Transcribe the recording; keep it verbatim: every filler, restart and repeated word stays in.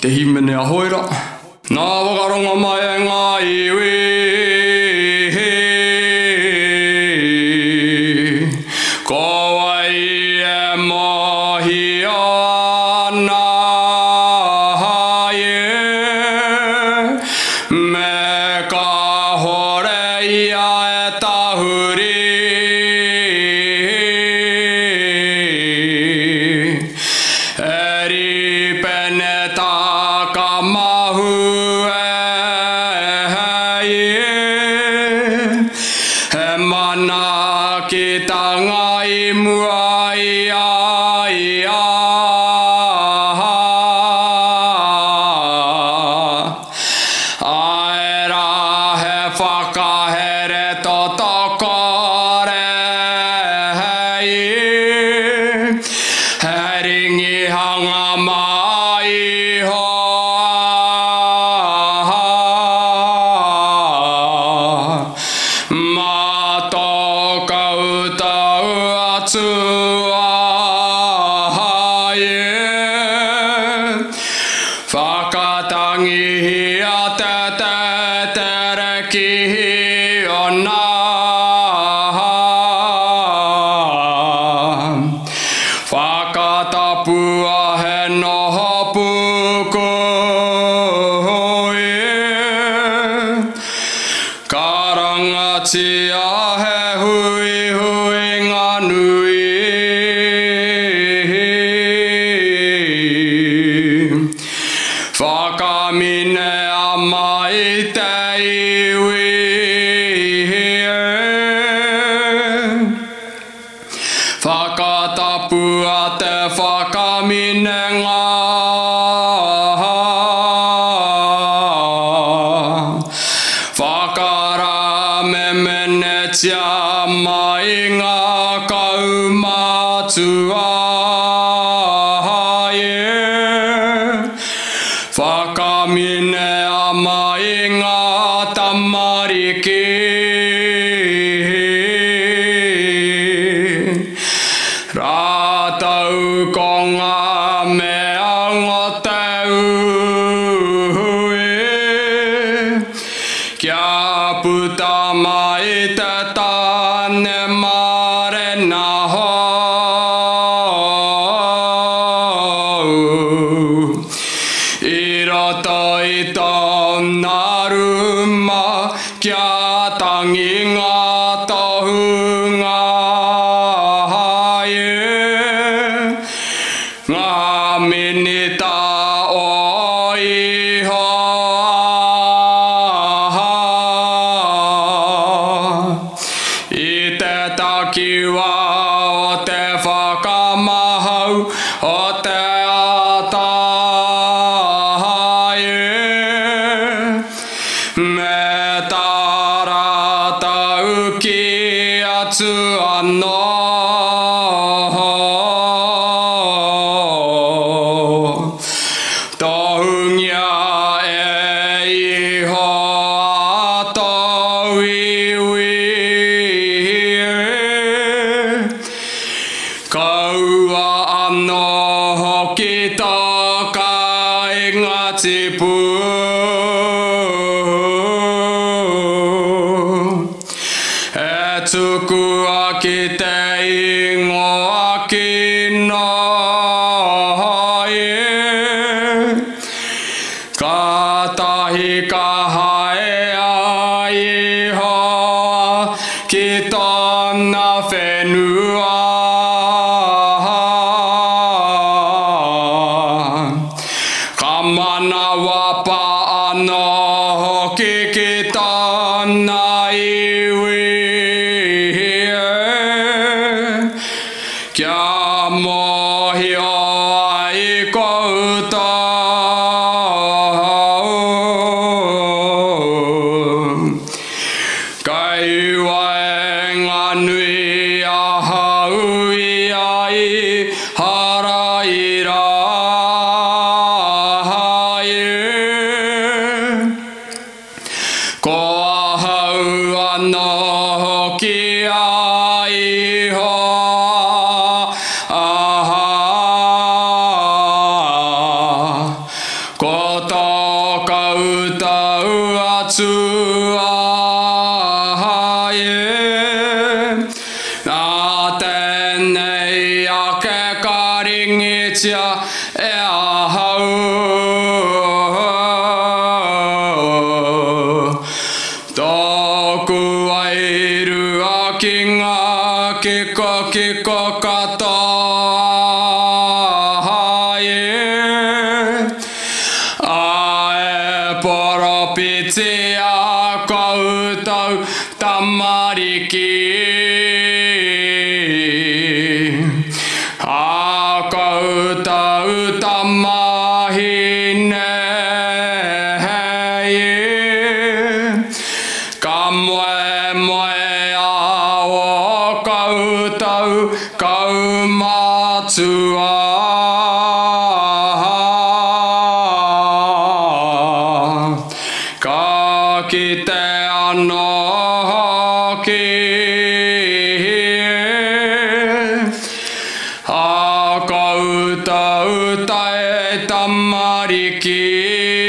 te himene a hoira. Nā wakaronga mai e ngā iwi. Ko wai e mohi ana hae. Me ka hore ia e tahuri. とか歌う熱あえなてんねやけかりぎちゃえあはうどくはいるあきがきこきこかとあえあえぽろぴちやこ歌うたまりきあこ歌うたまひねかもえもえあおか歌うかうまつあかきてあのきあか歌歌えたまりき